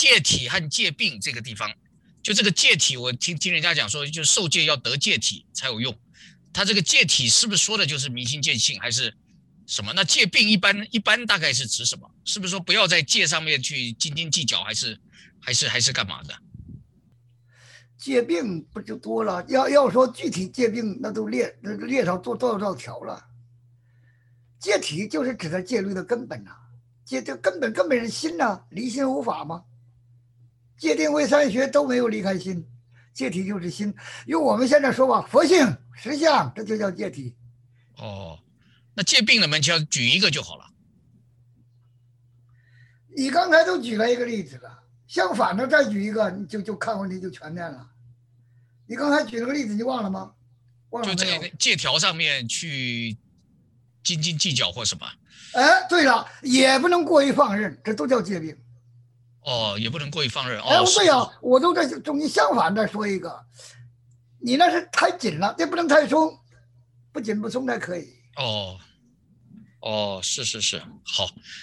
戒体和戒病这个地方，就这个戒体，我听人家讲说，就受戒要得戒体才有用。他这个戒体是不是说的就是明心见性，还是什么？那戒病一般大概是指什么？是不是说不要在戒上面去斤斤计较，还是干嘛的？ 戒病不就多了？要说具体戒病，那都列上多少条了。戒体就是指的戒律的根本呐、戒这根本是心呐、离心无法嘛。戒定慧三学都没有离开心，戒体就是心。用我们现在说法，佛性实相，这就叫戒体。 哦，那戒病了，们就要举一个就好了。 你刚才都举了一个例子了，相反的再举一个，你就看问题就全面了。你刚才举了个例子，你忘了吗？忘了就没有？ 在借条上面去斤斤计较或什么。 哎，对了，也不能过于放任，这都叫戒病。 哦，也不能过于放任。 哎， 哦，是对呀，我都在中间相反再说一个，你那是太紧了，这不能太松，不紧不松才可以。 哦哦，是，好。